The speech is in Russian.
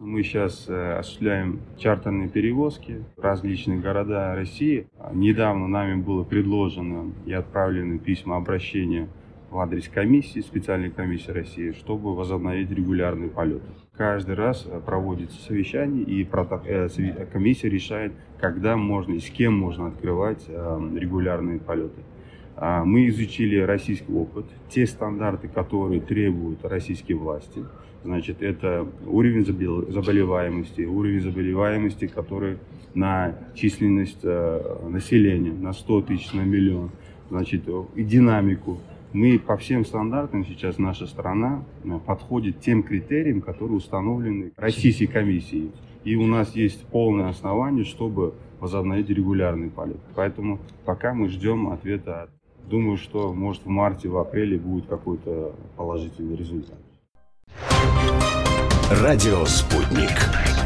Мы сейчас осуществляем чартерные перевозки в различные города России. Недавно нами было предложено и отправлены письма обращения в адрес комиссии, специальной комиссии России, чтобы возобновить регулярные полеты. Каждый раз проводится совещание, и комиссия решает, когда можно и с кем можно открывать регулярные полеты. Мы изучили российский опыт, те стандарты, которые требуют российские власти. Значит, это уровень заболеваемости, который на численность населения, на 100 тысяч на миллион, значит, и динамику. Мы по всем стандартам сейчас наша страна подходит тем критериям, которые установлены Российской комиссией. И у нас есть полное основание, чтобы возобновить регулярный полет. Поэтому пока мы ждем ответа. Думаю, что может в марте, в апреле будет какой-то положительный результат. Радио «Спутник».